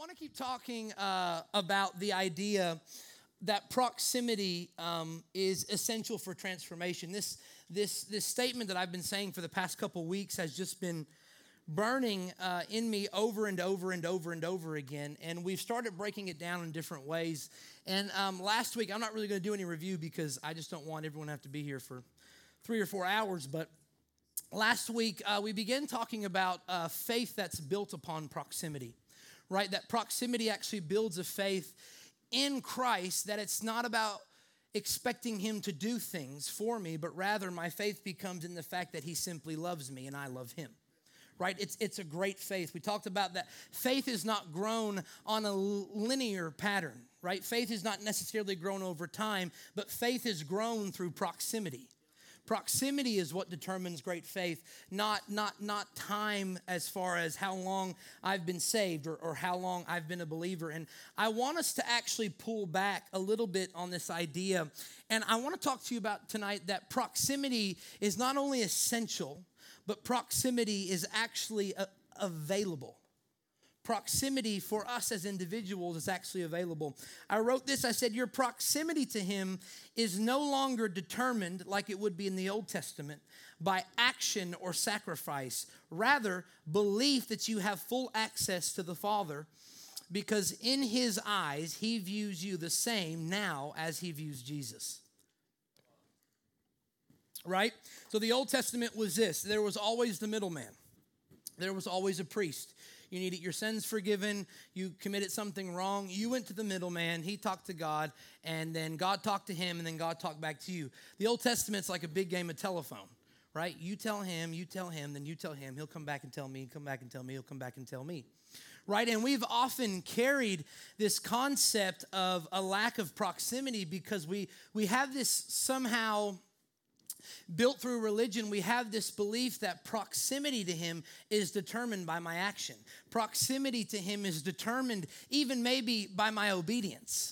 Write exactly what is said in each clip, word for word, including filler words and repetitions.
want to keep talking uh, about the idea that proximity um, is essential for transformation. This, this, this statement that I've been saying for the past couple weeks has just been burning uh, in me over and over and over and over again, and we've started breaking it down in different ways. And um, last week, I'm not really going to do any review because I just don't want everyone to have to be here for three or four hours, but last week, uh, we began talking about uh, faith that's built upon proximity, right? That proximity actually builds a faith in Christ, that it's not about expecting him to do things for me, but rather my faith becomes in the fact that he simply loves me and I love him, right? It's, it's a great faith. We talked about that faith is not grown on a linear pattern, right? Faith is not necessarily grown over time, but faith is grown through proximity. Proximity is what determines great faith, not, not, not time as far as how long I've been saved or, or how long I've been a believer. And I want us to actually pull back a little bit on this idea. And I want to talk to you about tonight that proximity is not only essential, but proximity is actually a, available. Proximity for us as individuals is actually available. I wrote this, I said, your proximity to him is no longer determined, like it would be in the Old Testament, by action or sacrifice. Rather, belief that you have full access to the Father, because in his eyes, he views you the same now as he views Jesus. Right? So the Old Testament was this. There was always the middleman. There was always a priest. You needed your sins forgiven. You committed something wrong. You went to the middleman. He talked to God, and then God talked to him, and then God talked back to you. The Old Testament's like a big game of telephone, right? You tell him, you tell him, then you tell him. He'll come back and tell me, come back and tell me, he'll come back and tell me, right? And we've often carried this concept of a lack of proximity because we, we have this somehow built through religion. We have this belief that proximity to him is determined by my action. Proximity to him is determined even maybe by my obedience.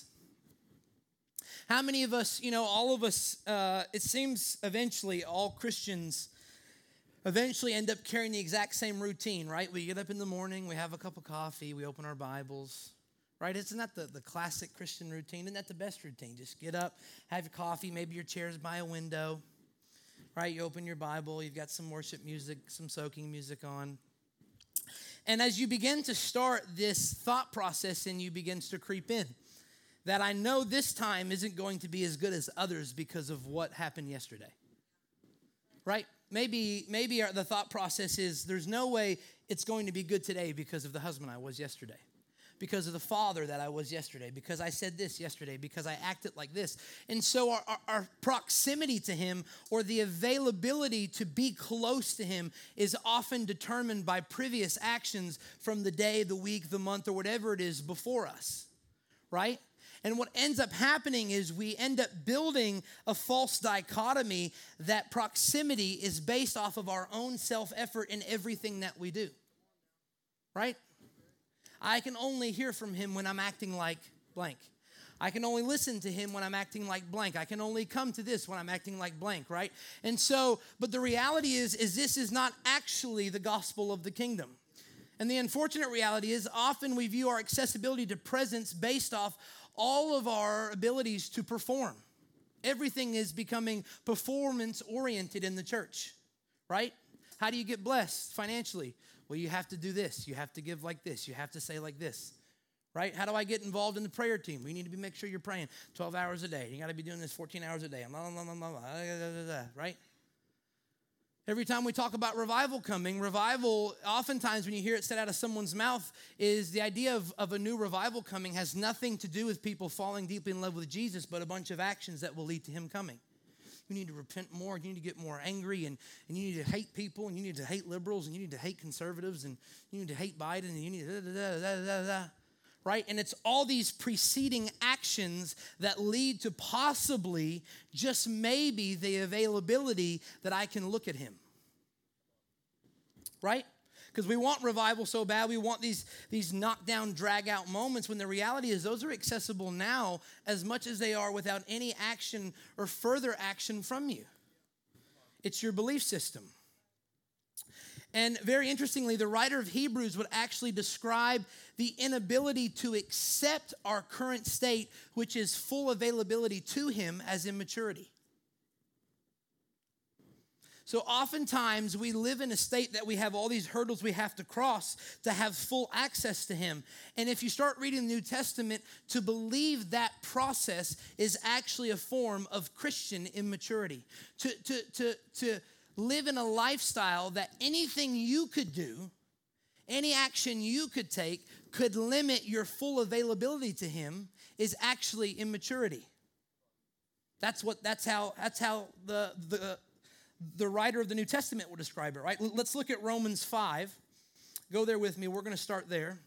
How many of us, you know, all of us, uh, it seems eventually all Christians eventually end up carrying the exact same routine, right? We get up in the morning, we have a cup of coffee, we open our Bibles, right? Isn't that the, the classic Christian routine? Isn't that the best routine? Just get up, have your coffee, maybe your chair's by a window. Right, you open your Bible, you've got some worship music, some soaking music on. And as you begin to start this thought process and you begins to creep in, that I know this time isn't going to be as good as others because of what happened yesterday. Right? Maybe, maybe our, the thought process is there's no way it's going to be good today because of the husband I was yesterday. Because of the father that I was yesterday, because I said this yesterday, because I acted like this. And so our, our, our proximity to him or the availability to be close to him is often determined by previous actions from the day, the week, the month, or whatever it is before us, right? And what ends up happening is we end up building a false dichotomy that proximity is based off of our own self-effort in everything that we do, right? I can only hear from him when I'm acting like blank. I can only listen to him when I'm acting like blank. I can only come to this when I'm acting like blank, right? And so, but the reality is, is this is not actually the gospel of the kingdom. And the unfortunate reality is often we view our accessibility to presence based off all of our abilities to perform. Everything is becoming performance-oriented in the church, right? How do you get blessed financially? Well, you have to do this. You have to give like this. You have to say like this, right? How do I get involved in the prayer team? We need to be make sure you're praying twelve hours a day. You got to be doing this fourteen hours a day, blah, blah, blah, blah, blah, right? Every time we talk about revival coming, revival, oftentimes when you hear it said out of someone's mouth, is the idea of, of a new revival coming has nothing to do with people falling deeply in love with Jesus, but a bunch of actions that will lead to him coming. You need to repent more. You need to get more angry, and, and you need to hate people, and you need to hate liberals, and you need to hate conservatives, and you need to hate Biden, and you need to da, da, da, da, da, da, right? And it's all these preceding actions that lead to possibly, just maybe, the availability that I can look at him, right? Because we want revival so bad. We want these, these knockdown, drag-out moments when the reality is those are accessible now as much as they are without any action or further action from you. It's your belief system. And very interestingly, the writer of Hebrews would actually describe the inability to accept our current state, which is full availability to him, as immaturity. So oftentimes we live in a state that we have all these hurdles we have to cross to have full access to him. And if you start reading the New Testament, to believe that process is actually a form of Christian immaturity. To, to, to, to live in a lifestyle that anything you could do, any action you could take, could limit your full availability to him is actually immaturity. That's what, that's how, that's how the, the, The writer of the New Testament will describe it, right? Let's look at Romans five. Go there with me. We're going to start there.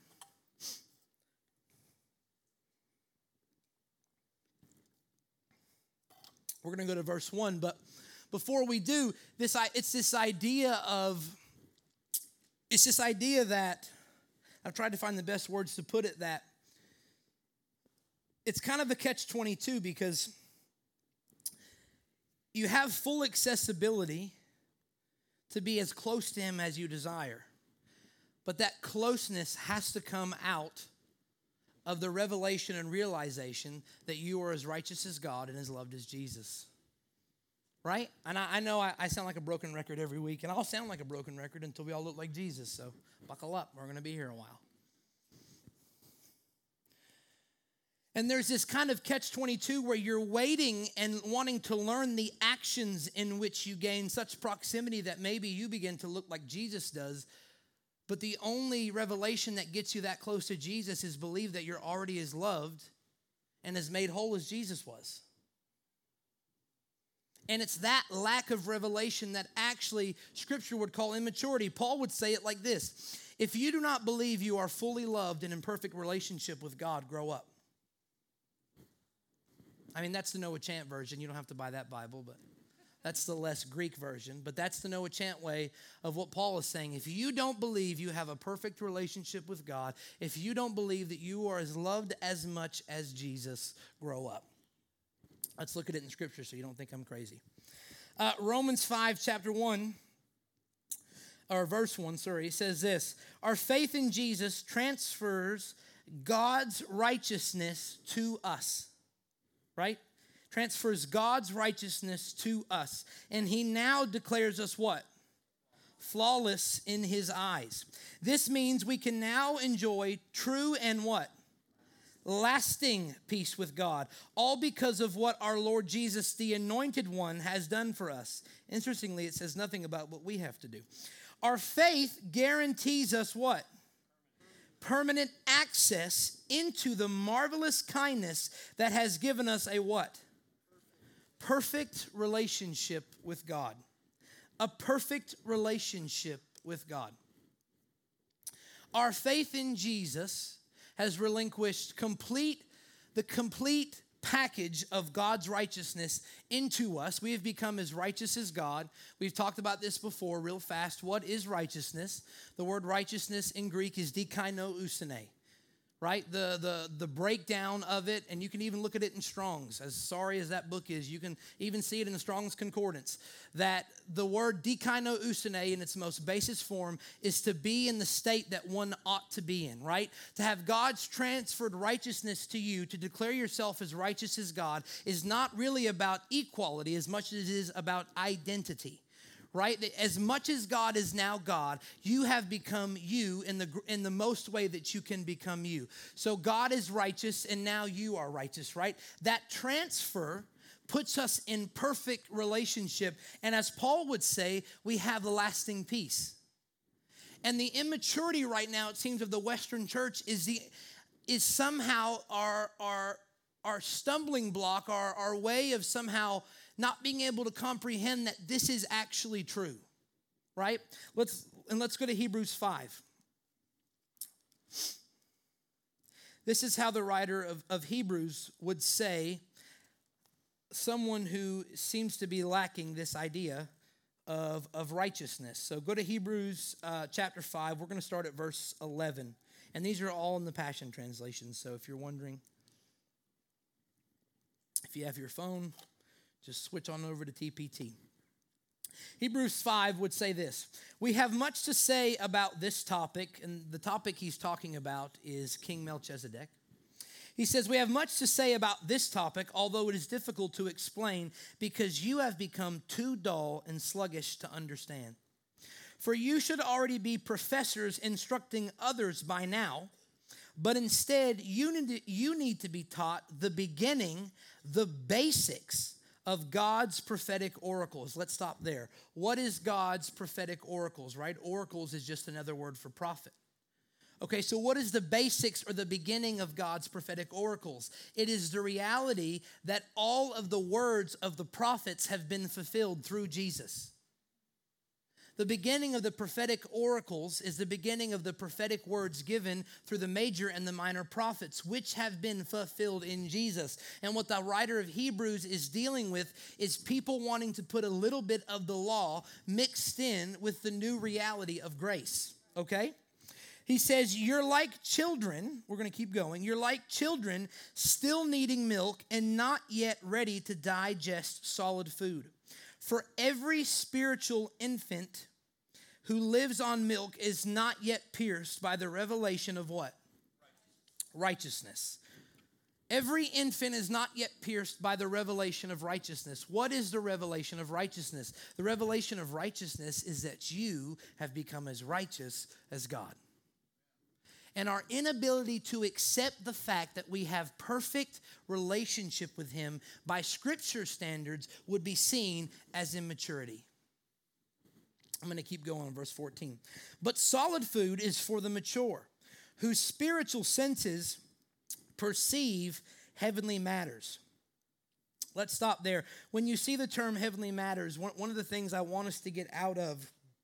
We're going to go to verse one, but before we do, this it's this idea of it's this idea that I've tried to find the best words to put it, that it's kind of a catch twenty-two, because you have full accessibility to be as close to him as you desire. But that closeness has to come out of the revelation and realization that you are as righteous as God and as loved as Jesus. Right? And I, I know I, I sound like a broken record every week, and I'll sound like a broken record until we all look like Jesus. So buckle up. We're going to be here a while. And there's this kind of catch twenty-two where you're waiting and wanting to learn the actions in which you gain such proximity that maybe you begin to look like Jesus does. But the only revelation that gets you that close to Jesus is believe that you're already as loved and as made whole as Jesus was. And it's that lack of revelation that actually Scripture would call immaturity. Paul would say it like this: if you do not believe you are fully loved and in perfect relationship with God, grow up. I mean, that's the Noah Chant version. You don't have to buy that Bible, but that's the less Greek version. But that's the Noah Chant way of what Paul is saying. If you don't believe you have a perfect relationship with God, if you don't believe that you are as loved as much as Jesus, grow up. Let's look at it in Scripture so you don't think I'm crazy. Uh, Romans five, chapter one, or verse one, sorry, says this: our faith in Jesus transfers God's righteousness to us. Right? Transfers God's righteousness to us. And he now declares us what? Flawless in his eyes. This means we can now enjoy true and what? Lasting peace with God. All because of what our Lord Jesus, the Anointed One, has done for us. Interestingly, it says nothing about what we have to do. Our faith guarantees us what? Permanent access into the marvelous kindness that has given us a what? Perfect relationship with God. A perfect relationship with God. Our faith in Jesus has relinquished complete the complete package of God's righteousness into us. We have become as righteous as God. We've talked about this before real fast. What is righteousness? The word righteousness in Greek is dikainousene, right? The, the, the breakdown of it, and you can even look at it in Strong's. As sorry as that book is, you can even see it in the Strong's Concordance, that the word dikainousene in its most basis form is to be in the state that one ought to be in, right? To have God's transferred righteousness to you, to declare yourself as righteous as God, is not really about equality as much as it is about identity. Right? As much as God is now God, you have become you in the in the most way that you can become you. So God is righteous and now you are righteous, right? That transfer puts us in perfect relationship. And as Paul would say, we have lasting peace. And the immaturity right now, it seems, of the Western church is the is somehow our our our stumbling block, our, our way of somehow not being able to comprehend that this is actually true, right? Let's and let's go to Hebrews five. This is how the writer of, of Hebrews would say someone who seems to be lacking this idea of, of righteousness. So go to Hebrews uh, chapter five. We're going to start at verse eleven. And these are all in the Passion Translation. So if you're wondering, if you have your phone, just switch on over to T P T. Hebrews five would say this: we have much to say about this topic, and the topic he's talking about is King Melchizedek. He says, we have much to say about this topic, although it is difficult to explain, because you have become too dull and sluggish to understand. For you should already be professors instructing others by now, but instead you need to, you need to be taught the beginning, the basics of God's prophetic oracles. Let's stop there. What is God's prophetic oracles, right? Oracles is just another word for prophet. Okay, so what is the basics or the beginning of God's prophetic oracles? It is the reality that all of the words of the prophets have been fulfilled through Jesus. The beginning of the prophetic oracles is the beginning of the prophetic words given through the major and the minor prophets, which have been fulfilled in Jesus. And what the writer of Hebrews is dealing with is people wanting to put a little bit of the law mixed in with the new reality of grace, okay? He says, you're like children, we're going to keep going, you're like children still needing milk and not yet ready to digest solid food. For every spiritual infant who lives on milk is not yet pierced by the revelation of what? Righteousness. Every infant is not yet pierced by the revelation of righteousness. What is the revelation of righteousness? The revelation of righteousness is that you have become as righteous as God. And our inability to accept the fact that we have perfect relationship with him by scripture standards would be seen as immaturity. I'm going to keep going, verse fourteen. But solid food is for the mature, whose spiritual senses perceive heavenly matters. Let's stop there. When you see the term heavenly matters, one of the things I want us to get out of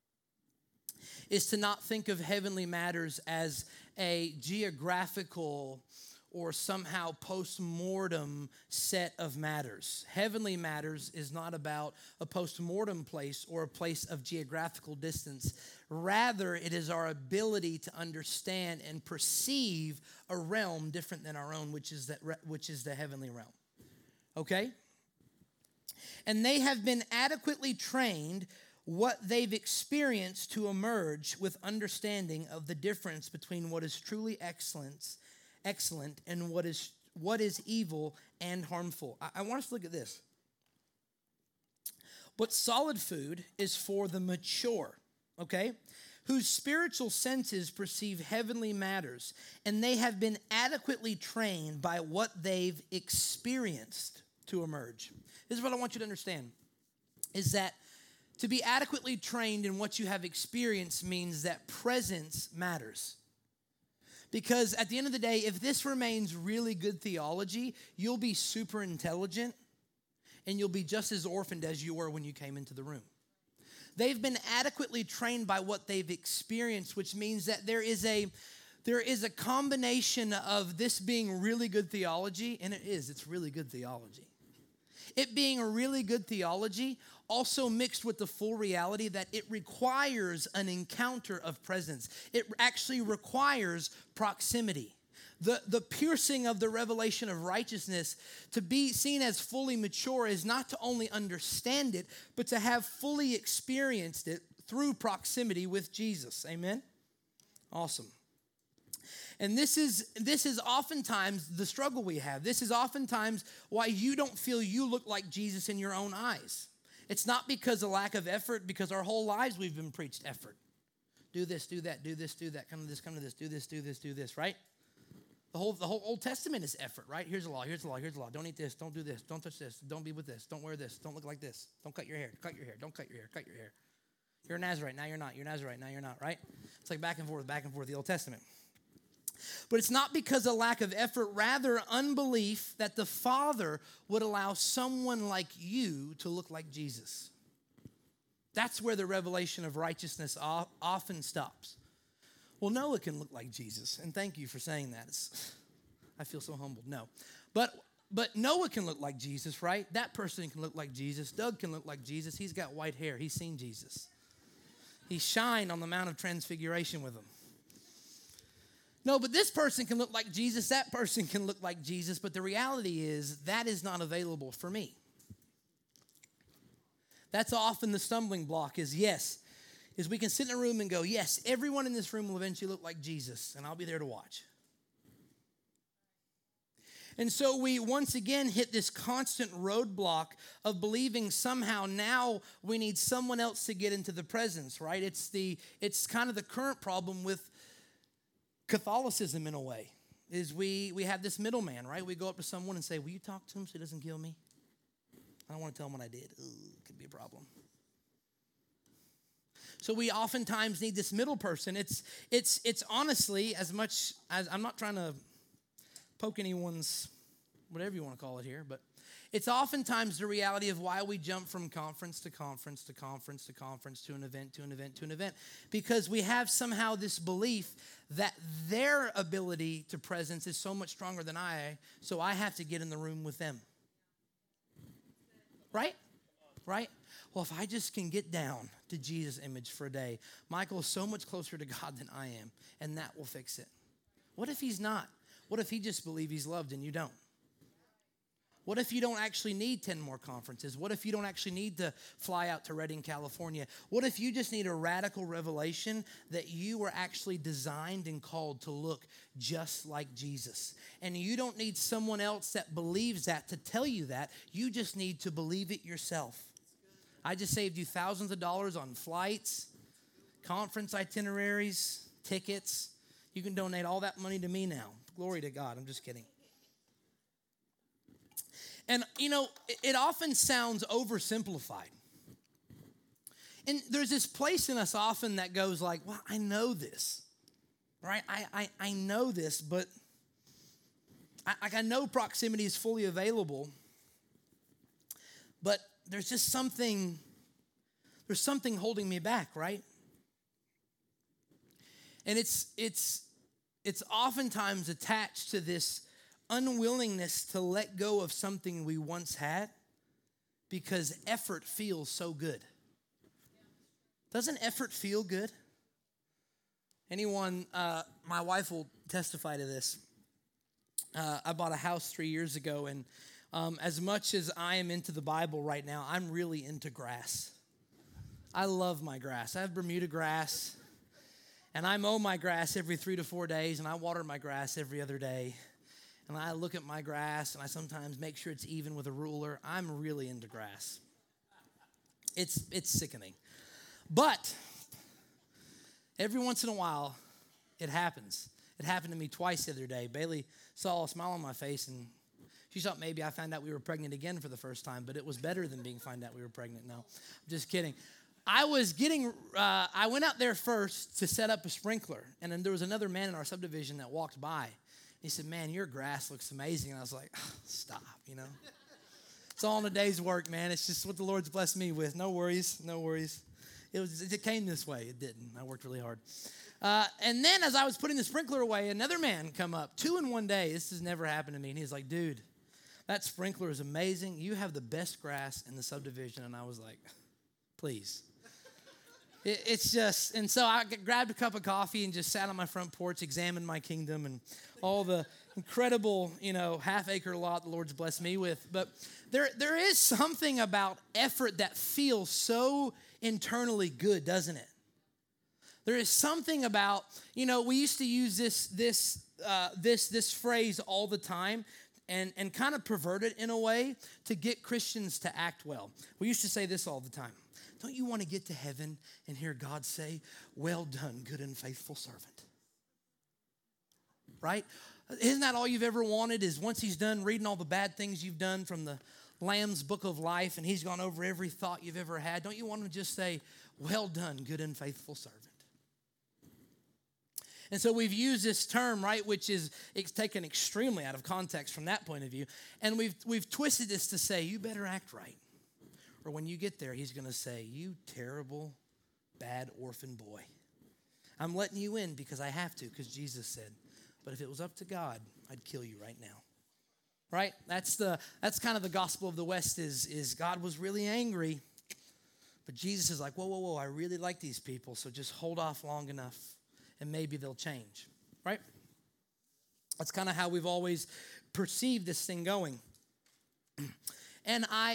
is to not think of heavenly matters as a geographical or somehow post-mortem set of matters. Heavenly matters is not about a post-mortem place or a place of geographical distance. Rather, it is our ability to understand and perceive a realm different than our own, which is that which is the heavenly realm. Okay? And they have been adequately trained what they've experienced to emerge with understanding of the difference between what is truly excellence, excellent and what is what is evil and harmful. I, I want us to look at this. But solid food is for the mature, okay, whose spiritual senses perceive heavenly matters, and they have been adequately trained by what they've experienced to emerge. This is what I want you to understand, is that to be adequately trained in what you have experienced means that presence matters. Because at the end of the day, if this remains really good theology, you'll be super intelligent and you'll be just as orphaned as you were when you came into the room. They've been adequately trained by what they've experienced, which means that there is a there is a combination of this being really good theology, and it is, it's really good theology. It being a really good theology, also mixed with the full reality that it requires an encounter of presence. It actually requires proximity. The, the piercing of the revelation of righteousness, to be seen as fully mature, is not to only understand it, but to have fully experienced it through proximity with Jesus. Amen? Awesome. And this is this is oftentimes the struggle we have. This is oftentimes why you don't feel you look like Jesus in your own eyes. It's not because of lack of effort, because our whole lives we've been preached effort. Do this, do that, do this, do that, come to this, come to this, do this, do this, do this, right? The whole the whole Old Testament is effort, right? Here's the law, here's the law, here's the law. Don't eat this, don't do this, don't touch this, don't be with this, don't wear this, don't look like this, don't cut your hair, cut your hair, don't cut your hair, cut your hair. You're a Nazarite, now you're not. You're a Nazarite, now you're not, right? It's like back and forth, back and forth, the Old Testament. But it's not because of lack of effort, rather unbelief that the Father would allow someone like you to look like Jesus. That's where the revelation of righteousness often stops. Well, Noah can look like Jesus, and thank you for saying that. It's, I feel so humbled. No. But but Noah can look like Jesus, right? That person can look like Jesus. Doug can look like Jesus. He's got white hair. He's seen Jesus. He shined on the Mount of Transfiguration with him. No, but this person can look like Jesus. That person can look like Jesus. But the reality is that is not available for me. That's often the stumbling block is yes, is we can sit in a room and go, yes, everyone in this room will eventually look like Jesus, and I'll be there to watch. And so we once again hit this constant roadblock of believing somehow now we need someone else to get into the presence, right? It's the it's kind of the current problem with Catholicism in a way, is we we have this middleman, right? We go up to someone and say, will you talk to him so he doesn't kill me? I don't want to tell him what I did. Ooh, it could be a problem. So we oftentimes need this middle person. It's it's it's honestly, as much as, I'm not trying to poke anyone's, whatever you want to call it here, but it's oftentimes the reality of why we jump from conference to conference to conference to conference to an event to an event to an event, because we have somehow this belief that their ability to presence is so much stronger than I, so I have to get in the room with them. Right? Right? Well, if I just can get down to Jesus' image for a day, Michael is so much closer to God than I am, and that will fix it. What if he's not? What if he just believes he's loved and you don't? What if you don't actually need ten more conferences? What if you don't actually need to fly out to Redding, California? What if you just need a radical revelation that you were actually designed and called to look just like Jesus? And you don't need someone else that believes that to tell you that. You just need to believe it yourself. I just saved you thousands of dollars on flights, conference itineraries, tickets. You can donate all that money to me now. Glory to God. I'm just kidding. And, you know, it often sounds oversimplified. And there's this place in us often that goes like, well, I know this, right? I I, I know this, but I, I know proximity is fully available, but there's just something, there's something holding me back, right? And it's it's it's oftentimes attached to this unwillingness to let go of something we once had because effort feels so good. Doesn't effort feel good? Anyone, uh, my wife will testify to this. Uh, I bought a house three years ago, and um, as much as I am into the Bible right now, I'm really into grass. I love my grass. I have Bermuda grass, and I mow my grass every three to four days, and I water my grass every other day. And I look at my grass, and I sometimes make sure it's even with a ruler. I'm really into grass. It's it's sickening. But every once in a while, it happens. It happened to me twice the other day. Bailey saw a smile on my face, and she thought maybe I found out we were pregnant again for the first time, but it was better than being found out we were pregnant. No, I'm just kidding. I was getting, uh, I went out there first to set up a sprinkler, and then there was another man in our subdivision that walked by. He said, man, your grass looks amazing. And I was like, oh, stop, you know. It's all in a day's work, man. It's just what the Lord's blessed me with. No worries, no worries. It was. It came this way. It didn't. I worked really hard. Uh, and then as I was putting the sprinkler away, another man come up, two in one day. This has never happened to me. And he's like, dude, that sprinkler is amazing. You have the best grass in the subdivision. And I was like, please. It, it's just, and so I grabbed a cup of coffee and just sat on my front porch, examined my kingdom and all the incredible, you know, half acre lot the Lord's blessed me with. But there, there is something about effort that feels so internally good, doesn't it? There is something about, you know, we used to use this this uh, this this phrase all the time and, and kind of pervert it in a way to get Christians to act well. We used to say this all the time. Don't you want to get to heaven and hear God say, well done, good and faithful servant? Right? Isn't that all you've ever wanted is once he's done reading all the bad things you've done from the Lamb's book of life and he's gone over every thought you've ever had, don't you want him to just say, well done, good and faithful servant? And so we've used this term, right, which is it's taken extremely out of context from that point of view. And we've we've twisted this to say, you better act right. Or when you get there, he's going to say, you terrible, bad orphan boy. I'm letting you in because I have to, because Jesus said. But if it was up to God, I'd kill you right now. Right? That's the that's kind of the gospel of the West is, is God was really angry. But Jesus is like, whoa, whoa, whoa, I really like these people, so just hold off long enough. And maybe they'll change, right? That's kind of how we've always perceived this thing going. And I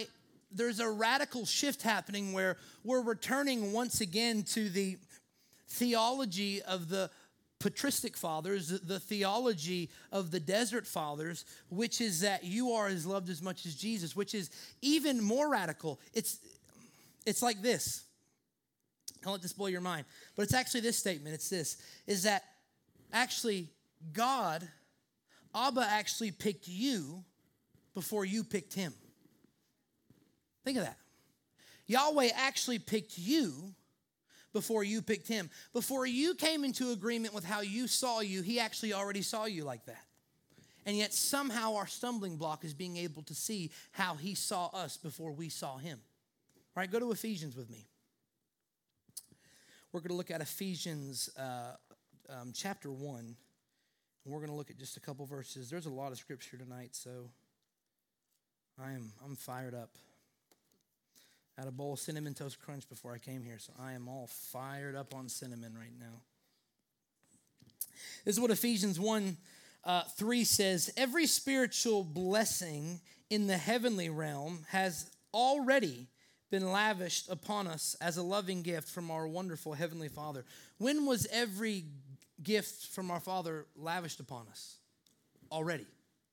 there's a radical shift happening where we're returning once again to the theology of the patristic fathers, the theology of the desert fathers, which is that you are as loved as much as Jesus, which is even more radical. It's, it's like this. I'll let this blow your mind. But it's actually this statement. It's this, is that actually God, Abba actually picked you before you picked him. Think of that. Yahweh actually picked you before you picked him. Before you came into agreement with how you saw you, he actually already saw you like that. And yet somehow our stumbling block is being able to see how he saw us before we saw him. All right, go to Ephesians with me. We're going to look at Ephesians uh, um, chapter one. And we're going to look at just a couple verses. There's a lot of scripture tonight, so I am I'm fired up. I had a bowl of Cinnamon Toast Crunch before I came here, so I am all fired up on cinnamon right now. This is what Ephesians one, uh, three says. Every spiritual blessing in the heavenly realm has already been lavished upon us as a loving gift from our wonderful heavenly Father. When was every gift from our Father lavished upon us? Already.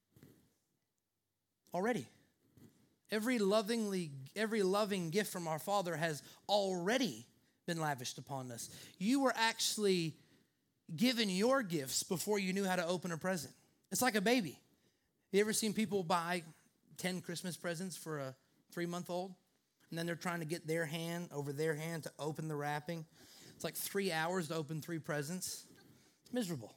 Already. Every lovingly, every loving gift from our Father has already been lavished upon us. You were actually given your gifts before you knew how to open a present. It's like a baby. You ever seen people buy ten Christmas presents for a three-month-old? And then they're trying to get their hand over their hand to open the wrapping. It's like three hours to open three presents. It's miserable.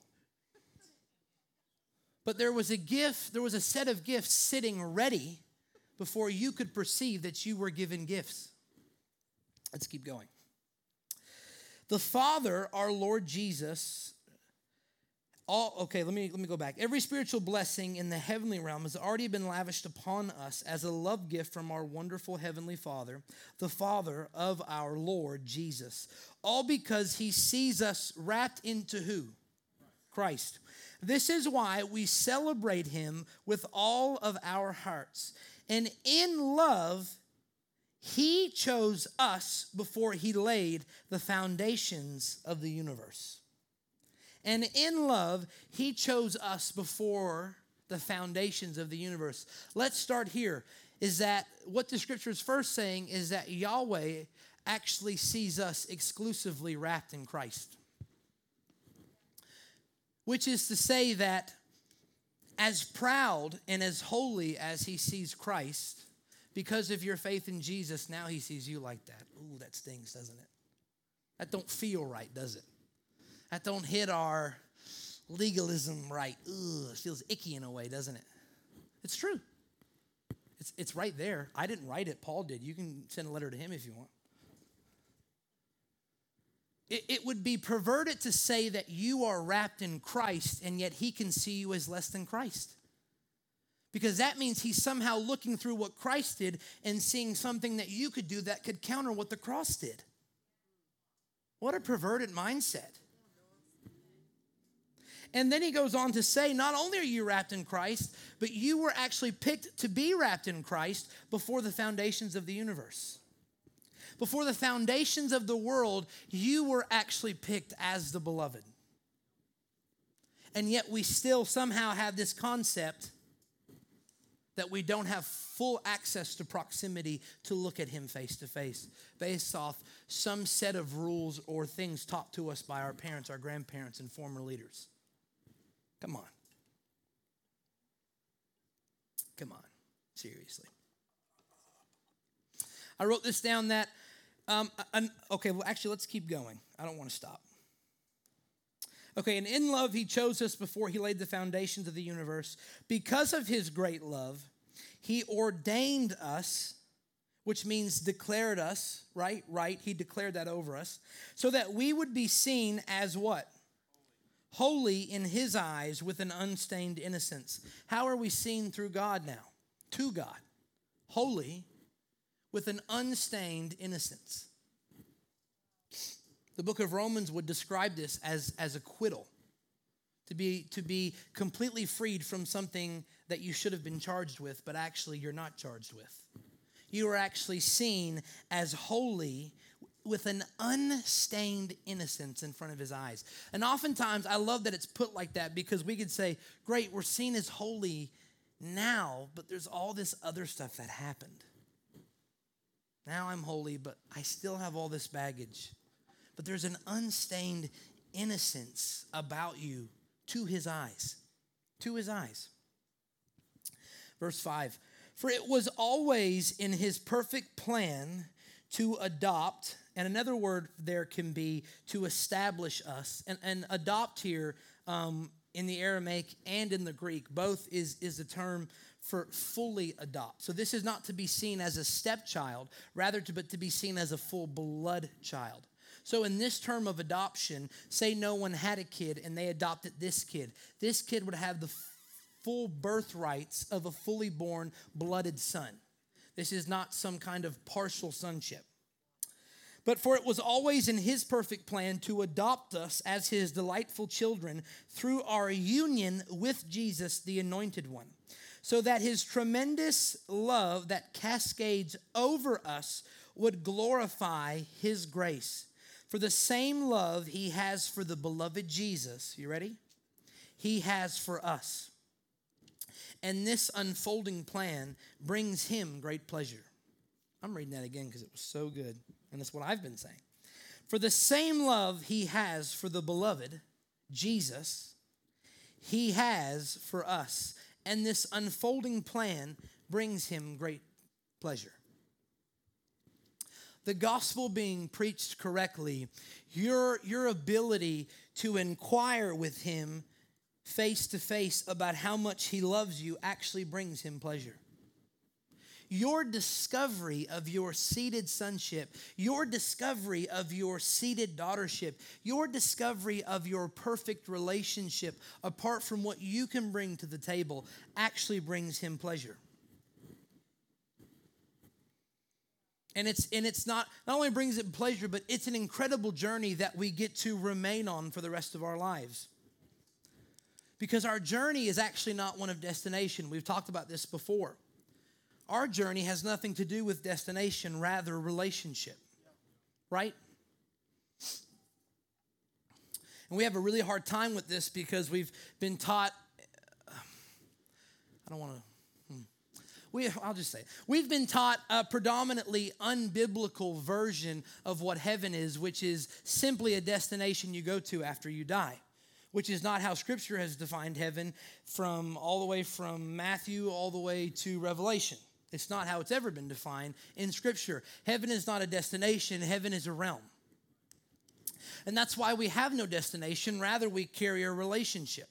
But there was a gift, there was a set of gifts sitting ready before you could perceive that you were given gifts. Let's keep going. The Father, our Lord Jesus, all okay, let me let me go back. Every spiritual blessing in the heavenly realm has already been lavished upon us as a love gift from our wonderful heavenly Father, the Father of our Lord Jesus. All because he sees us wrapped into who? Christ. This is why we celebrate him with all of our hearts. And in love, he chose us before he laid the foundations of the universe. And in love, he chose us before the foundations of the universe. Let's start here. Is that what the scripture is first saying is that Yahweh actually sees us exclusively wrapped in Christ. Which is to say that as proud and as holy as he sees Christ, because of your faith in Jesus, now he sees you like that. Ooh, that stings, doesn't it? That don't feel right, does it? That don't hit our legalism right. Ooh, it feels icky in a way, doesn't it? It's true. It's, it's right there. I didn't write it. Paul did. You can send a letter to him if you want. It, it would be perverted to say that you are wrapped in Christ and yet he can see you as less than Christ. Because that means he's somehow looking through what Christ did and seeing something that you could do that could counter what the cross did. What a perverted mindset. And then he goes on to say, not only are you wrapped in Christ, but you were actually picked to be wrapped in Christ before the foundations of the universe. Before the foundations of the world, you were actually picked as the beloved. And yet we still somehow have this concept that we don't have full access to proximity to look at him face to face, based off some set of rules or things taught to us by our parents, our grandparents, and former leaders. Come on. Come on. Seriously. I wrote this down that, um, an, okay, well, actually, let's keep going. I don't want to stop. Okay, and in love, he chose us before he laid the foundations of the universe. Because of his great love, he ordained us, which means declared us, right? Right, he declared that over us, so that we would be seen as what? Holy in his eyes with an unstained innocence. How are we seen through God now? To God. Holy with an unstained innocence. The book of Romans would describe this as, as acquittal. To be, to be completely freed from something that you should have been charged with, but actually you're not charged with. You are actually seen as holy with an unstained innocence in front of his eyes. And oftentimes, I love that it's put like that because we could say, great, we're seen as holy now, but there's all this other stuff that happened. Now I'm holy, but I still have all this baggage. But there's an unstained innocence about you to his eyes. To his eyes. Verse five, for it was always in his perfect plan to adopt, and another word there can be to establish us. And, and adopt here um, in the Aramaic and in the Greek, both is, is a term for fully adopt. So this is not to be seen as a stepchild, rather to, but to be seen as a full blood child. So in this term of adoption, say no one had a kid and they adopted this kid. This kid would have the full birthrights of a fully born blooded son. This is not some kind of partial sonship. But for it was always in his perfect plan to adopt us as his delightful children through our union with Jesus, the Anointed One, so that his tremendous love that cascades over us would glorify his grace. For the same love he has for the beloved Jesus, you ready? He has for us. And this unfolding plan brings him great pleasure. I'm reading that again because it was so good. And that's what I've been saying. For the same love he has for the beloved, Jesus, he has for us. And this unfolding plan brings him great pleasure. The gospel being preached correctly, your, your ability to inquire with him face to face about how much he loves you actually brings him pleasure. Your discovery of your seated sonship, your discovery of your seated daughtership, your discovery of your perfect relationship apart from what you can bring to the table actually brings him pleasure. And it's and it's not, not only brings it pleasure, but it's an incredible journey that we get to remain on for the rest of our lives. Because our journey is actually not one of destination. We've talked about this before. Our journey has nothing to do with destination, rather relationship. Right? And we have a really hard time with this because we've been taught, I don't want to, hmm. we, I'll just say, it. We've been taught a predominantly unbiblical version of what heaven is, which is simply a destination you go to after you die. Which is not how Scripture has defined heaven from all the way from Matthew all the way to Revelation. It's not how it's ever been defined in Scripture. Heaven is not a destination. Heaven is a realm. And that's why we have no destination. Rather, we carry a relationship.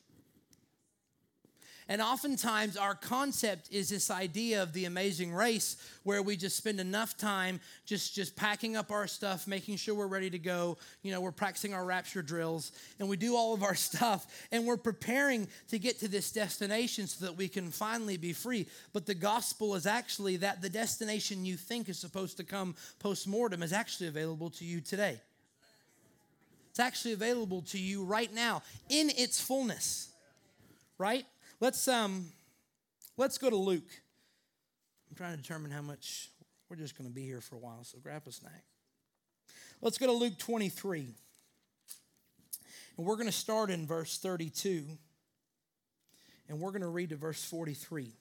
And oftentimes our concept is this idea of the amazing race where we just spend enough time just, just packing up our stuff, making sure we're ready to go. You know, we're practicing our rapture drills and we do all of our stuff and we're preparing to get to this destination so that we can finally be free. But the gospel is actually that the destination you think is supposed to come post-mortem is actually available to you today. It's actually available to you right now in its fullness, right? Let's um, let's go to Luke. I'm trying to determine how much, we're just going to be here for a while, so grab a snack. Let's go to Luke twenty-three. And we're going to start in verse thirty-two. And we're going to read to verse forty-three.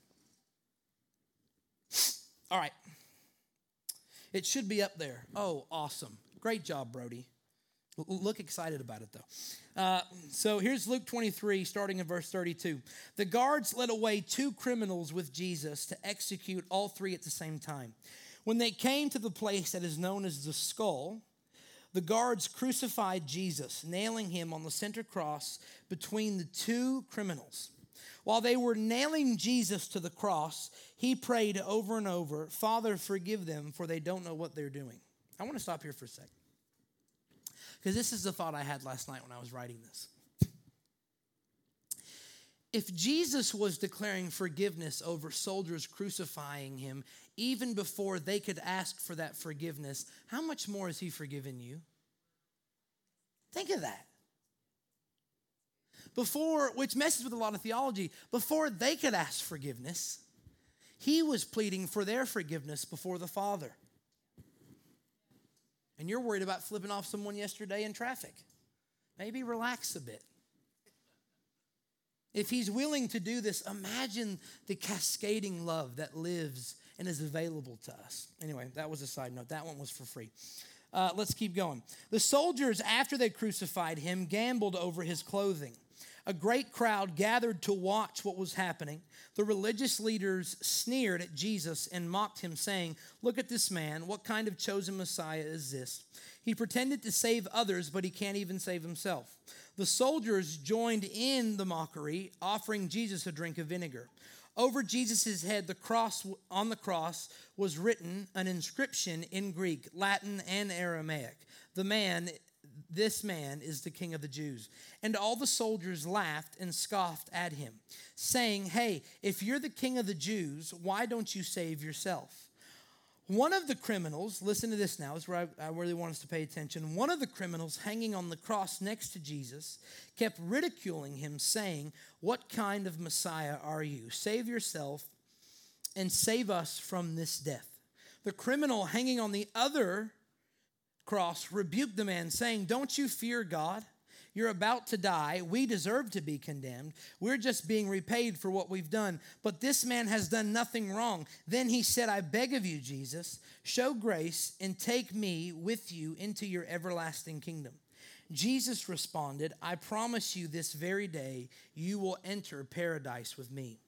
All right. It should be up there. Oh, awesome. Great job, Brody. Look excited about it, though. Uh, so here's Luke twenty-three, starting in verse thirty-two. The guards led away two criminals with Jesus to execute all three at the same time. When they came to the place that is known as the Skull, the guards crucified Jesus, nailing him on the center cross between the two criminals. While they were nailing Jesus to the cross, he prayed over and over, "Father, forgive them, for they don't know what they're doing." I want to stop here for a second. Because this is the thought I had last night when I was writing this. If Jesus was declaring forgiveness over soldiers crucifying him, even before they could ask for that forgiveness, how much more has he forgiven you? Think of that. Before, which messes with a lot of theology, before they could ask forgiveness, He was pleading for their forgiveness before the Father. And you're worried about flipping off someone yesterday in traffic. Maybe relax a bit. If he's willing to do this, imagine the cascading love that lives and is available to us. Anyway, that was a side note. That one was for free. Uh, let's keep going. The soldiers, after they crucified him, gambled over his clothing. A great crowd gathered to watch what was happening. The religious leaders sneered at Jesus and mocked him, saying, "Look at this man. What kind of chosen Messiah is this? He pretended to save others, but he can't even save himself." The soldiers joined in the mockery, offering Jesus a drink of vinegar. Over Jesus' head, the cross on the cross was written an inscription in Greek, Latin, and Aramaic. The man This man is the King of the Jews. And all the soldiers laughed and scoffed at him, saying, "Hey, if you're the King of the Jews, why don't you save yourself?" One of the criminals, listen to this now, this is where I, I really want us to pay attention. One of the criminals hanging on the cross next to Jesus kept ridiculing him, saying, "What kind of Messiah are you? Save yourself and save us from this death." The criminal hanging on the other cross rebuked the man, saying, "Don't you fear God? You're about to die. We deserve to be condemned. We're just being repaid for what we've done. But this man has done nothing wrong." Then he said, "I beg of you, Jesus, show grace and take me with you into your everlasting kingdom." Jesus responded, "I promise you this very day you will enter paradise with me."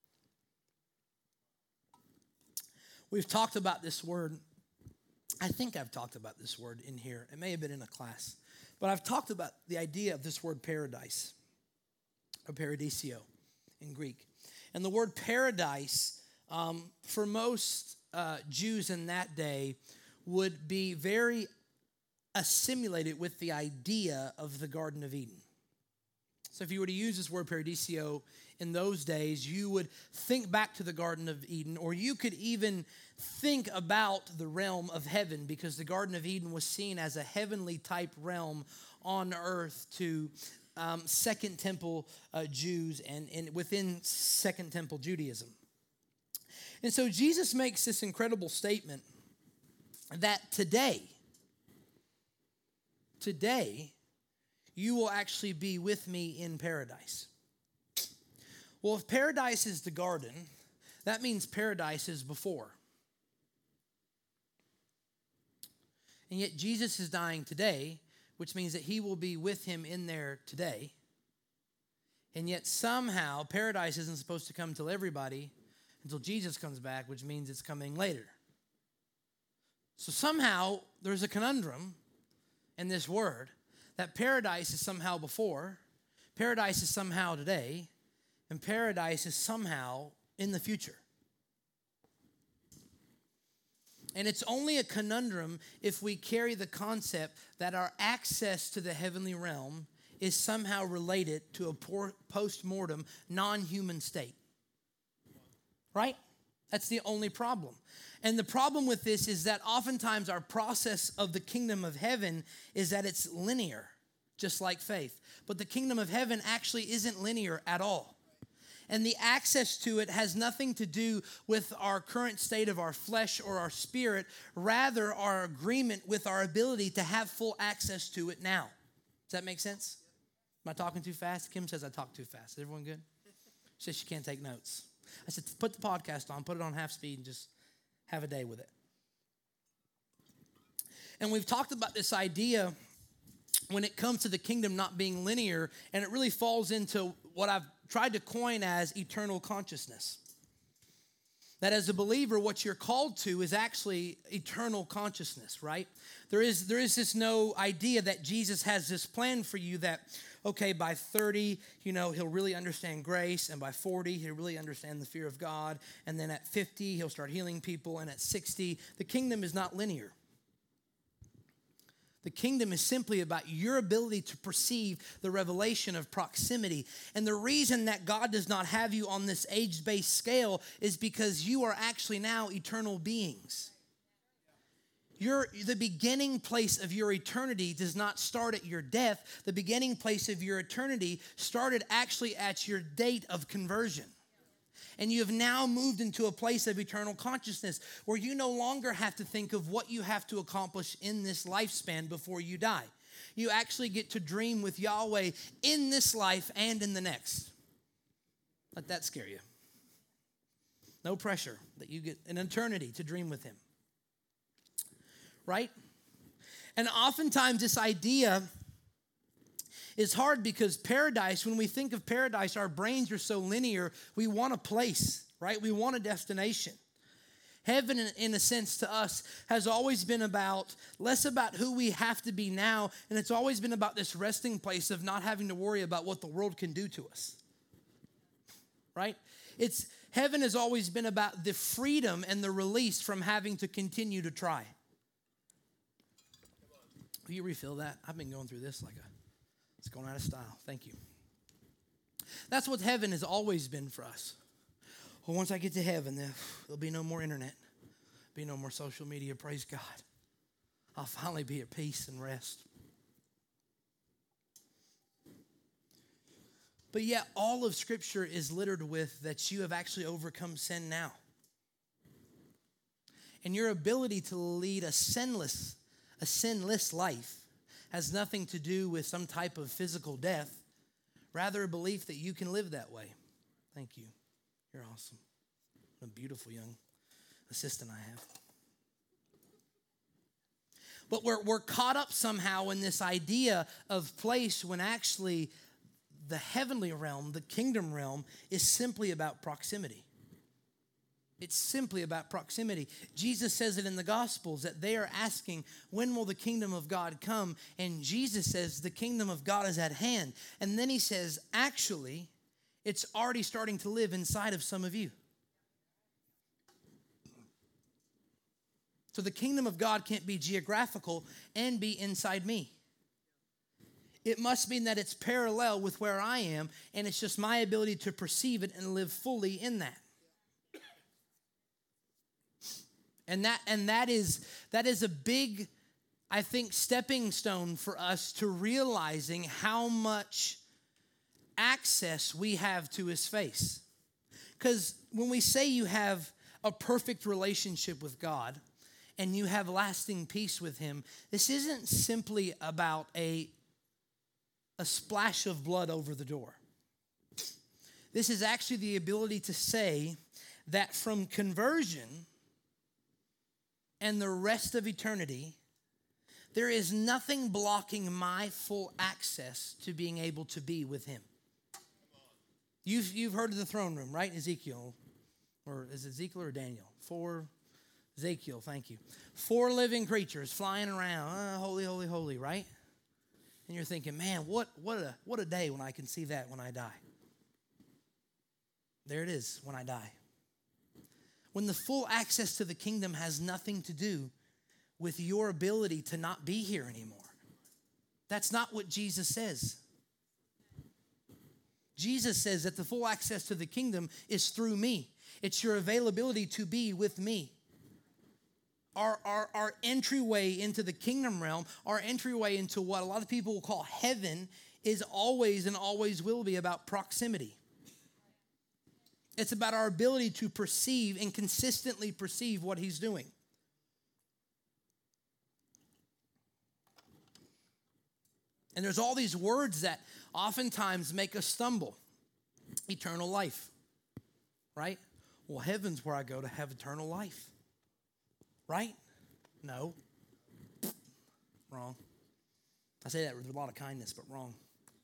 We've talked about this word. I think I've talked about this word in here. It may have been in a class. But I've talked about the idea of this word paradise, or paradisio in Greek. And the word paradise, um, for most uh, Jews in that day, would be very assimilated with the idea of the Garden of Eden. So if you were to use this word paradisio in those days, you would think back to the Garden of Eden, or you could even think about the realm of heaven, because the Garden of Eden was seen as a heavenly type realm on earth to um, Second Temple uh, Jews and, and within Second Temple Judaism. And so Jesus makes this incredible statement that today, today, you will actually be with me in paradise. Well, if paradise is the garden, that means paradise is before. And yet Jesus is dying today, which means that he will be with him in there today. And yet somehow paradise isn't supposed to come till everybody until Jesus comes back, which means it's coming later. So somehow there's a conundrum in this word that paradise is somehow before, paradise is somehow today, and paradise is somehow in the future. And it's only a conundrum if we carry the concept that our access to the heavenly realm is somehow related to a post-mortem, non-human state. Right? That's the only problem. And the problem with this is that oftentimes our process of the kingdom of heaven is that it's linear, just like faith. But the kingdom of heaven actually isn't linear at all. And the access to it has nothing to do with our current state of our flesh or our spirit, rather our agreement with our ability to have full access to it now. Does that make sense? Am I talking too fast? Kim says I talk too fast. Is everyone good? She says she can't take notes. I said, put the podcast on, put it on half speed, and just have a day with it. And we've talked about this idea when it comes to the kingdom not being linear, and it really falls into what I've tried to coin as eternal consciousness. That as a believer, what you're called to is actually eternal consciousness, right? There is, there is this no idea that Jesus has this plan for you that, okay, by thirty, you know, he'll really understand grace, and by forty, he'll really understand the fear of God, and then at fifty, he'll start healing people, and at sixty, the kingdom is not linear. The kingdom is simply about your ability to perceive the revelation of proximity. And the reason that God does not have you on this age-based scale is because you are actually now eternal beings. Your, the beginning place of your eternity does not start at your death. The beginning place of your eternity started actually at your date of conversion. And you have now moved into a place of eternal consciousness where you no longer have to think of what you have to accomplish in this lifespan before you die. You actually get to dream with Yahweh in this life and in the next. Let that scare you. No pressure that you get an eternity to dream with him. Right? And oftentimes this idea is hard because paradise, when we think of paradise, our brains are so linear. We want a place, right? We want a destination. Heaven, in, in a sense, to us, has always been about, less about who we have to be now, and it's always been about this resting place of not having to worry about what the world can do to us. Right? It's heaven has always been about the freedom and the release from having to continue to try. Will you refill that? I've been going through this like a, it's going out of style. Thank you. That's what heaven has always been for us. Well, once I get to heaven, there'll be no more internet, be no more social media. Praise God. I'll finally be at peace and rest. But yet, all of Scripture is littered with that you have actually overcome sin now. And your ability to lead a sinless, a sinless life has nothing to do with some type of physical death, rather a belief that you can live that way. Thank you. You're awesome. What a beautiful young assistant I have. But we're, we're caught up somehow in this idea of place when actually the heavenly realm, the kingdom realm, is simply about proximity. It's simply about proximity. Jesus says it in the Gospels that they are asking, when will the kingdom of God come? And Jesus says the kingdom of God is at hand. And then he says, actually, it's already starting to live inside of some of you. So the kingdom of God can't be geographical and be inside me. It must mean that it's parallel with where I am, and it's just my ability to perceive it and live fully in that. And that and that is that is a big, I think, stepping stone for us to realizing how much access we have to his face. Because when we say you have a perfect relationship with God and you have lasting peace with him, this isn't simply about a, a splash of blood over the door. This is actually the ability to say that from conversion and the rest of eternity, there is nothing blocking my full access to being able to be with him. You've, you've heard of the throne room, right? Ezekiel, or is it Ezekiel or Daniel? Four, Ezekiel, thank you. Four living creatures flying around, oh, holy, holy, holy, right? And you're thinking, man, what, what, a, what a day when I can see that when I die. There it is, when I die. When the full access to the kingdom has nothing to do with your ability to not be here anymore. That's not what Jesus says. Jesus says that the full access to the kingdom is through me. It's your availability to be with me. Our, our, our entryway into the kingdom realm, our entryway into what a lot of people will call heaven, is always and always will be about proximity. It's about our ability to perceive and consistently perceive what he's doing. And there's all these words that oftentimes make us stumble. Eternal life, right? Well, heaven's where I go to have eternal life, right? No. Wrong. I say that with a lot of kindness, but wrong.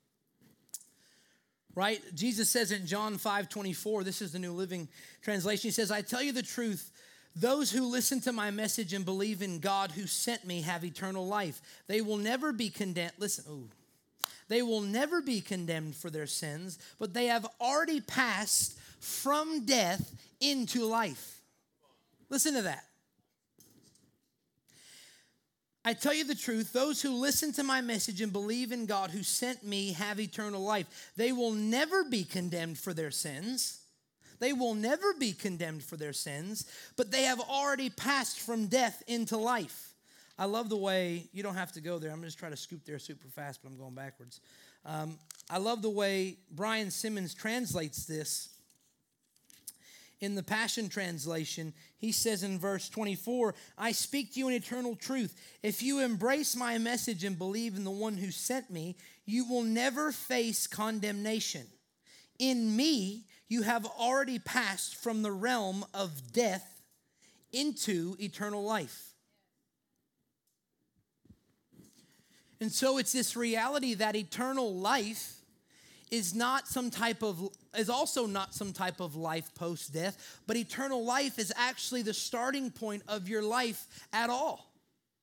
Right? Jesus says in John five twenty-four, this is the New Living Translation. He says, I tell you the truth, those who listen to my message and believe in God who sent me have eternal life. They will never be condemned. Listen, ooh. They will never be condemned for their sins, but they have already passed from death into life. Listen to that. I tell you the truth, those who listen to my message and believe in God who sent me have eternal life. They will never be condemned for their sins. They will never be condemned for their sins, but they have already passed from death into life. I love the way, you don't have to go there. I'm just trying to scoop there super fast, but I'm going backwards. Um, I love the way Brian Simmons translates this In the Passion Translation, he says in verse twenty-four, I speak to you in eternal truth. If you embrace my message and believe in the one who sent me, you will never face condemnation. In me, you have already passed from the realm of death into eternal life. And so it's this reality that eternal life is not some type of, is also not some type of life post-death, but eternal life is actually the starting point of your life at all.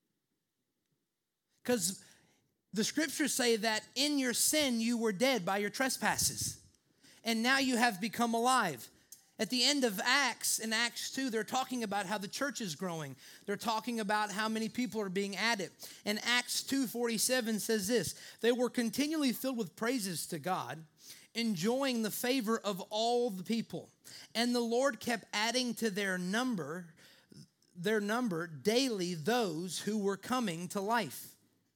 Because the scriptures say that in your sin you were dead by your trespasses, and now you have become alive. At the end of Acts, in Acts two, they're talking about how the church is growing. They're talking about how many people are being added. And Acts two forty-seven says this, they were continually filled with praises to God, enjoying the favor of all the people. And the Lord kept adding to their number, their number daily those who were coming to life.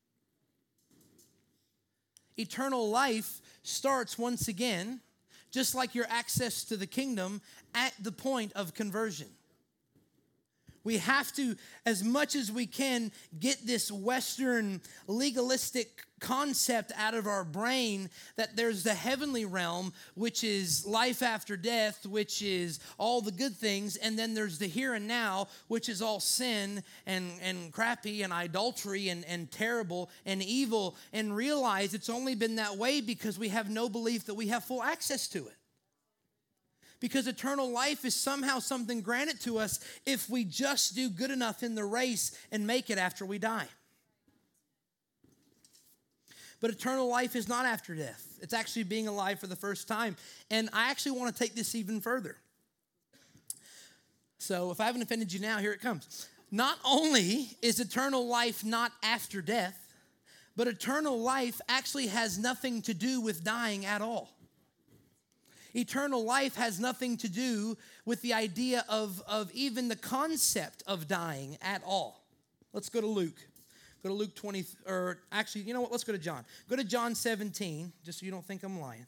Eternal life starts once again, just like your access to the kingdom, at the point of conversion. We have to, as much as we can, get this Western legalistic concept out of our brain that there's the heavenly realm, which is life after death, which is all the good things, and then there's the here and now, which is all sin and, and crappy and idolatry and, and terrible and evil, and realize it's only been that way because we have no belief that we have full access to it. Because eternal life is somehow something granted to us if we just do good enough in the race and make it after we die. But eternal life is not after death. It's actually being alive for the first time. And I actually want to take this even further. So if I haven't offended you now, here it comes. Not only is eternal life not after death, but eternal life actually has nothing to do with dying at all. Eternal life has nothing to do with the idea of, of even the concept of dying at all. Let's go to Luke. Go to Luke twenty, or actually, you know what? Let's go to John. Go to John seventeen, just so you don't think I'm lying.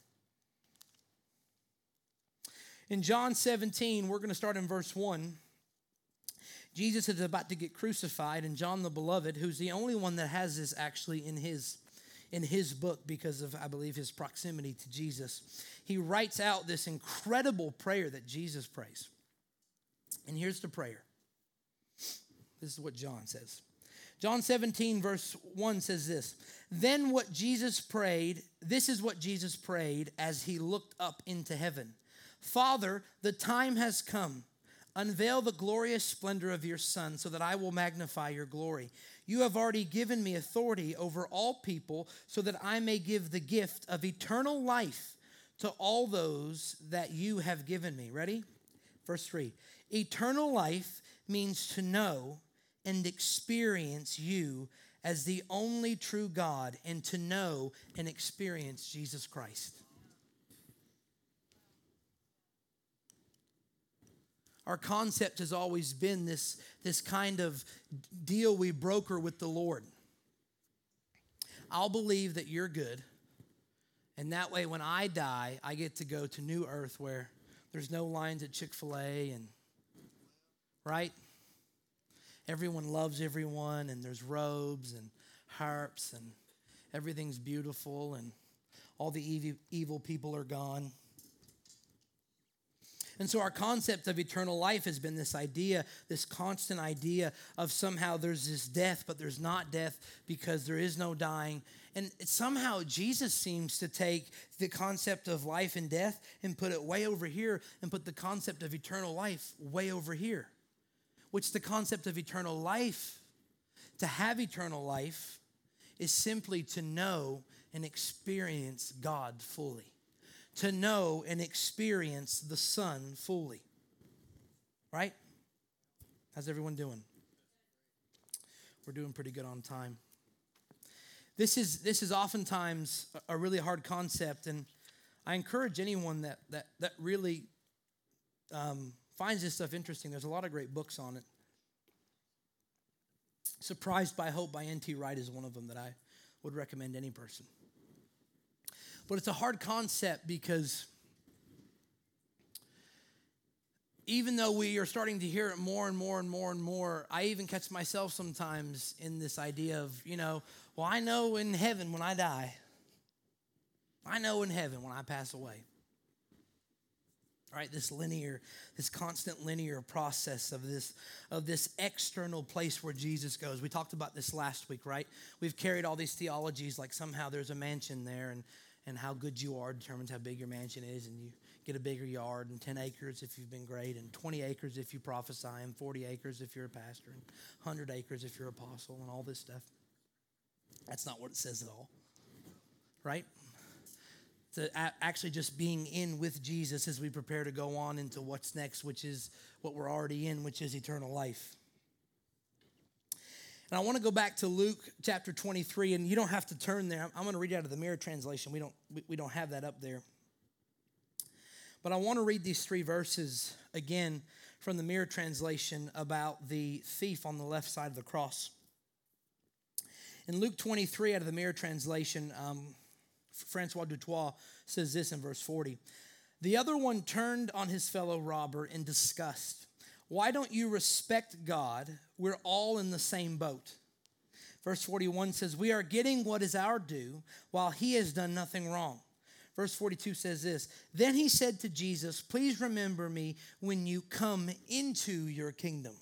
In John seventeen, we're going to start in verse one. Jesus is about to get crucified, and John the Beloved, who's the only one that has this actually in his in his book because of, I believe, his proximity to Jesus, he writes out this incredible prayer that Jesus prays. And here's the prayer. This is what John says. John seventeen, verse one says this. Then what Jesus prayed, this is what Jesus prayed as he looked up into heaven. Father, the time has come. Unveil the glorious splendor of your Son so that I will magnify your glory. You have already given me authority over all people so that I may give the gift of eternal life to all those that you have given me. Ready? Verse three. Eternal life means to know and experience you as the only true God and to know and experience Jesus Christ. Our concept has always been this, this kind of deal we broker with the Lord. I'll believe that you're good, and that way when I die, I get to go to New Earth where there's no lines at Chick-fil-A, and right? Everyone loves everyone, and there's robes and harps, and everything's beautiful, and all the evil, evil people are gone. And so our concept of eternal life has been this idea, this constant idea of somehow there's this death, but there's not death because there is no dying. And it, somehow Jesus seems to take the concept of life and death and put it way over here and put the concept of eternal life way over here, which the concept of eternal life, to have eternal life, is simply to know and experience God fully. To know and experience the Son fully. Right? How's everyone doing? We're doing pretty good on time. This is this is oftentimes a really hard concept, and I encourage anyone that that that really um, finds this stuff interesting. There's a lot of great books on it. Surprised by Hope by N T Wright is one of them that I would recommend any person. But it's a hard concept because even though we are starting to hear it more and more and more and more, I even catch myself sometimes in this idea of, you know, well, I know in heaven when I die. I know in heaven when I pass away. All right, this linear, this constant linear process of this, of this external place where Jesus goes. We talked about this last week, right? We've carried all these theologies like somehow there's a mansion there, and, and how good you are determines how big your mansion is, and you get a bigger yard, and ten acres if you've been great, and twenty acres if you prophesy, and forty acres if you're a pastor, and one hundred acres if you're an apostle, and all this stuff. That's not what it says at all, right? To actually just being in with Jesus as we prepare to go on into what's next, which is what we're already in, which is eternal life. And I want to go back to Luke chapter twenty-three, and you don't have to turn there. I'm going to read out of the Mirror translation. We don't we don't have that up there. But I want to read these three verses again from the Mirror translation about the thief on the left side of the cross. In Luke twenty-three out of the Mirror translation, um, Francois Dutoit says this in verse forty. The other one turned on his fellow robber in disgust. Why don't you respect God? We're all in the same boat. Verse forty-one says, we are getting what is our due while he has done nothing wrong. Verse forty-two says this, then he said to Jesus, please remember me when you come into your kingdom.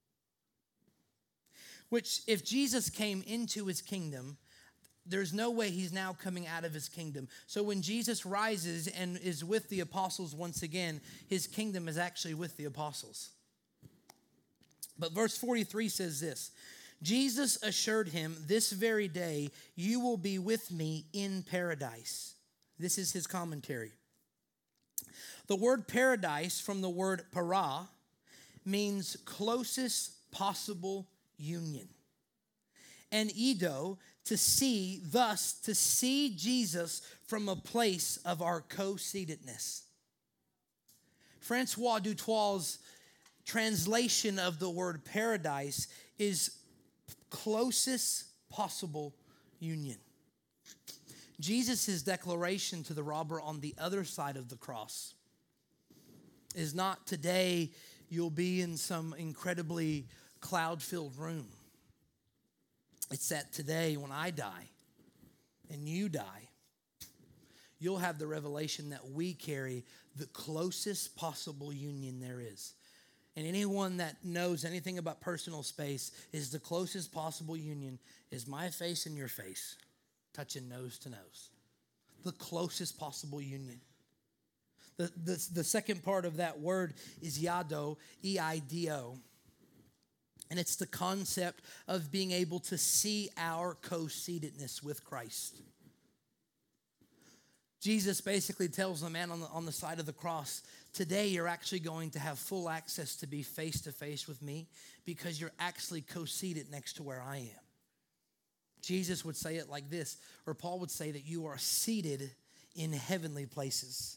Which, if Jesus came into his kingdom, there's no way he's now coming out of his kingdom. So when Jesus rises and is with the apostles once again, his kingdom is actually with the apostles. But verse forty-three says this, Jesus assured him, this very day you will be with me in paradise. This is his commentary. The word paradise from the word para means closest possible union. And Edo, to see, thus to see Jesus from a place of our co-seatedness. Francois Dutoit's translation of the word paradise is closest possible union. Jesus' declaration to the robber on the other side of the cross is not today you'll be in some incredibly cloud-filled room. It's that today when I die and you die, you'll have the revelation that we carry the closest possible union there is. And anyone that knows anything about personal space is the closest possible union is my face and your face, touching nose to nose. The closest possible union. The, the, the second part of that word is yado, E I D O. And it's the concept of being able to see our co-seatedness with Christ. Jesus basically tells the man on the, on the side of the cross, today you're actually going to have full access to be face-to-face with me because you're actually co-seated next to where I am. Jesus would say it like this, or Paul would say that you are seated in heavenly places.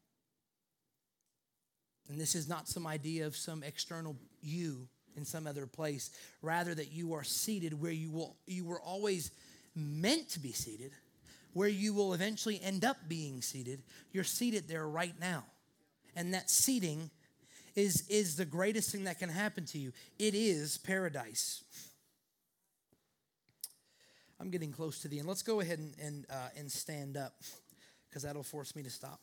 And this is not some idea of some external you in some other place, rather that you are seated where you will you were always meant to be seated, where you will eventually end up being seated. You're seated there right now. And that seating is, is the greatest thing that can happen to you. It is paradise. I'm getting close to the end. Let's go ahead and, and, uh, and stand up, because that'll force me to stop.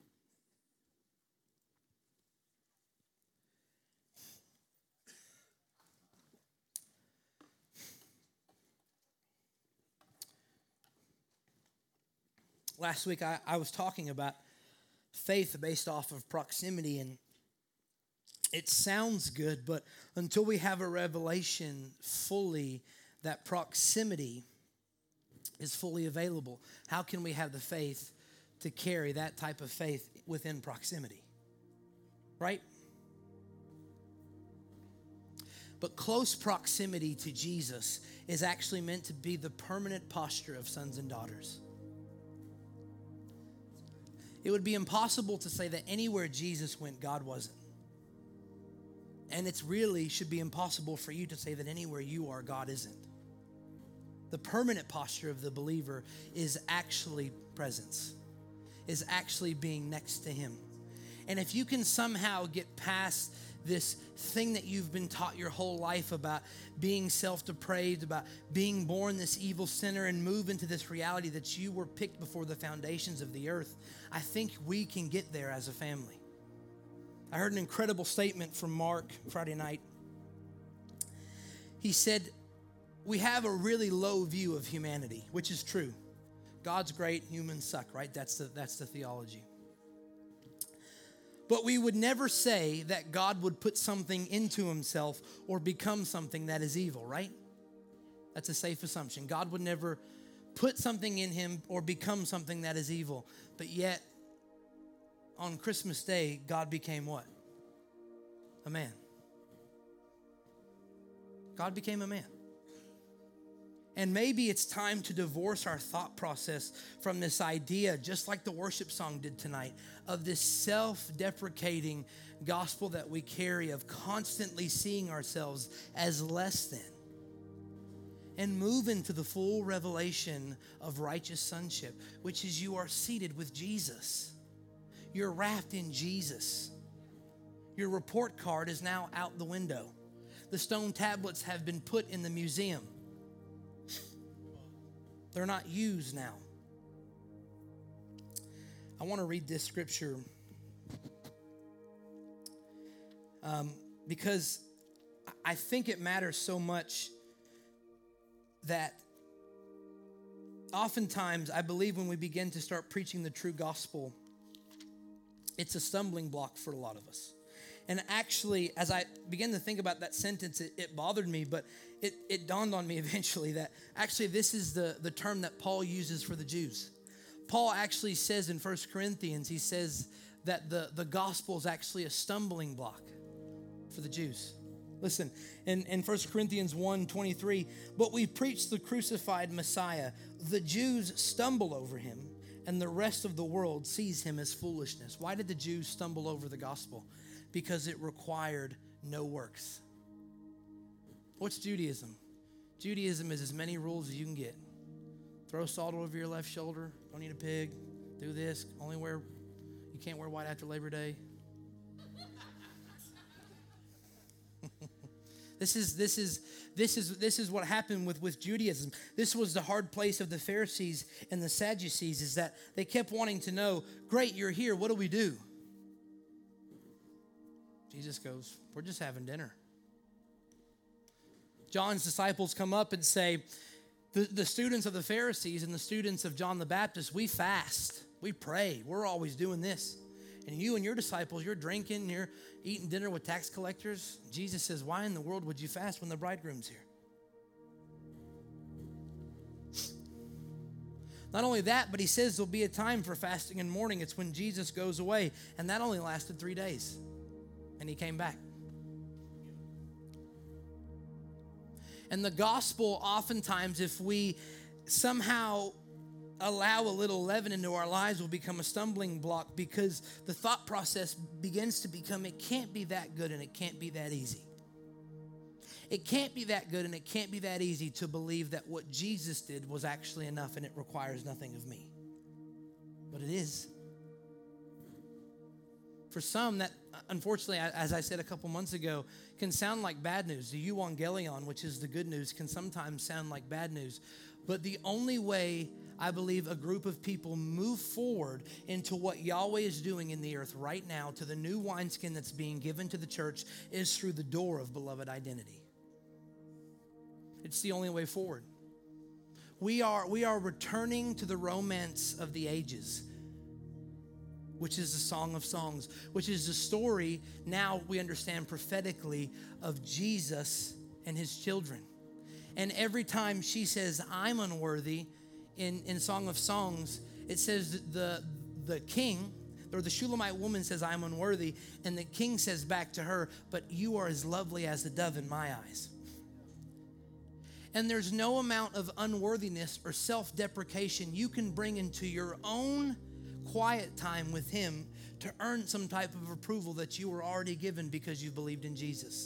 Last week, I, I was talking about faith based off of proximity, and it sounds good, but until we have a revelation fully that proximity is fully available, how can we have the faith to carry that type of faith within proximity? Right? But close proximity to Jesus is actually meant to be the permanent posture of sons and daughters. It would be impossible to say that anywhere Jesus went, God wasn't. And it's really should be impossible for you to say that anywhere you are, God isn't. The permanent posture of the believer is actually presence, is actually being next to him. And if you can somehow get past this thing that you've been taught your whole life about being self-depraved, about being born this evil sinner, and move into this reality that you were picked before the foundations of the earth, I think we can get there as a family. I heard an incredible statement from Mark Friday night. He said, we have a really low view of humanity, which is true. God's great, humans suck, right? That's the, that's the theology. But we would never say that God would put something into himself or become something that is evil, right? That's a safe assumption. God would never put something in him or become something that is evil. But yet, on Christmas Day, God became what? A man. God became a man. And maybe it's time to divorce our thought process from this idea, just like the worship song did tonight, of this self-deprecating gospel that we carry of constantly seeing ourselves as less than, and move into the full revelation of righteous sonship, which is you are seated with Jesus. You're wrapped in Jesus. Your report card is now out the window. The stone tablets have been put in the museum. They're not used now. I want to read this scripture um, because I think it matters so much that oftentimes I believe when we begin to start preaching the true gospel, it's a stumbling block for a lot of us. And actually, as I began to think about that sentence, it, it bothered me, but it, it dawned on me eventually that actually this is the, the term that Paul uses for the Jews. Paul actually says in First Corinthians, he says that the, the gospel is actually a stumbling block for the Jews. Listen, in, in First Corinthians one twenty-three, but we preach the crucified Messiah. The Jews stumble over him, and the rest of the world sees him as foolishness. Why did the Jews stumble over the gospel? Because it required no works. What's Judaism? Judaism is as many rules as you can get. Throw salt over your left shoulder. Don't eat a pig. Do this. Only wear, you can't wear white after Labor Day. This is this is this is this is what happened with, with Judaism. This was the hard place of the Pharisees and the Sadducees, is that they kept wanting to know, great, you're here, what do we do? Jesus goes, we're just having dinner. John's disciples come up and say, the, the students of the Pharisees and the students of John the Baptist, we fast, we pray, we're always doing this. And you and your disciples, you're drinking, you're eating dinner with tax collectors. Jesus says, why in the world would you fast when the bridegroom's here? Not only that, but he says there'll be a time for fasting and mourning. It's when Jesus goes away. And that only lasted three days. And he came back. And the gospel, oftentimes, if we somehow allow a little leaven into our lives, will become a stumbling block, because the thought process begins to become, it can't be that good and it can't be that easy. It can't be that good and it can't be that easy to believe that what Jesus did was actually enough and it requires nothing of me. But it is. For some, that, unfortunately, as I said a couple months ago, can sound like bad news. The euangelion, which is the good news, can sometimes sound like bad news. But the only way I believe a group of people move forward into what Yahweh is doing in the earth right now, to the new wineskin that's being given to the church, is through the door of beloved identity. It's the only way forward. We are, we are returning to the romance of the ages, which is the Song of Songs, which is the story, now we understand prophetically, of Jesus and his children. And every time she says, I'm unworthy, in, in Song of Songs, it says the, the king, or the Shulamite woman says, I'm unworthy, and the king says back to her, but you are as lovely as the dove in my eyes. And there's no amount of unworthiness or self-deprecation you can bring into your own quiet time with him to earn some type of approval that you were already given because you believed in Jesus.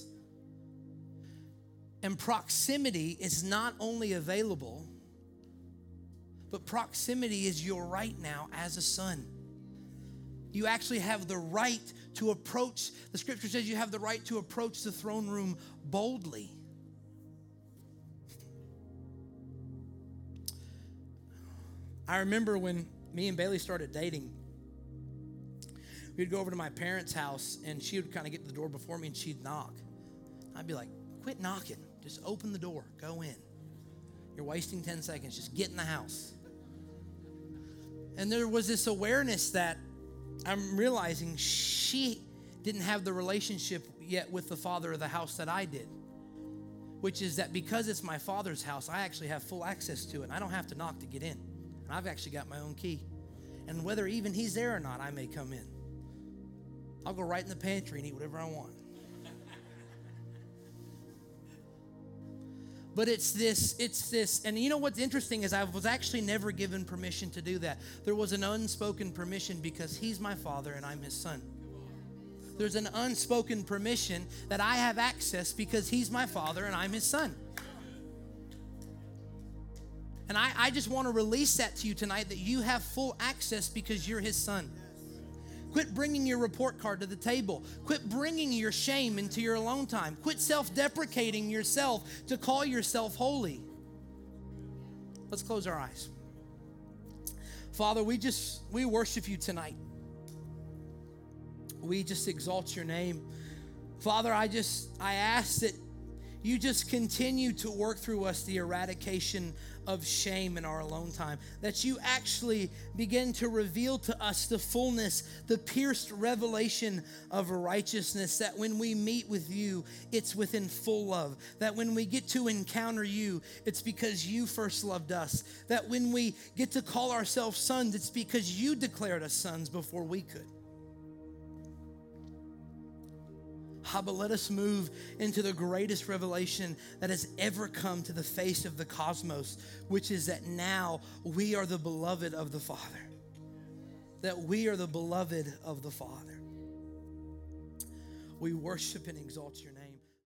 And proximity is not only available, but proximity is your right now as a son. You actually have the right to approach. The scripture says you have the right to approach the throne room boldly. I remember when me and Bailey started dating, we'd go over to my parents' house, and she would kind of get to the door before me, and she'd knock. I'd be like, quit knocking. Just open the door. Go in. You're wasting ten seconds. Just get in the house. And there was this awareness that I'm realizing she didn't have the relationship yet with the father of the house that I did, which is that because it's my father's house, I actually have full access to it. I don't have to knock to get in. And I've actually got my own key. And whether even he's there or not, I may come in. I'll go right in the pantry and eat whatever I want. But it's this, it's this, and you know what's interesting is I was actually never given permission to do that. There was an unspoken permission because he's my father and I'm his son. There's an unspoken permission that I have access because he's my father and I'm his son. And I, I just want to release that to you tonight, that you have full access because you're his son. Quit bringing your report card to the table. Quit bringing your shame into your alone time. Quit self-deprecating yourself to call yourself holy. Let's close our eyes. Father, we just, we worship you tonight. We just exalt your name. Father, I just, I ask that you just continue to work through us the eradication of shame in our alone time, that you actually begin to reveal to us the fullness, the pierced revelation of righteousness, that when we meet with you, it's within full love, that when we get to encounter you, it's because you first loved us, that when we get to call ourselves sons, it's because you declared us sons before we could. Ah, but let us move into the greatest revelation that has ever come to the face of the cosmos, which is that now we are the beloved of the Father. That we are the beloved of the Father. We worship and exalt your name.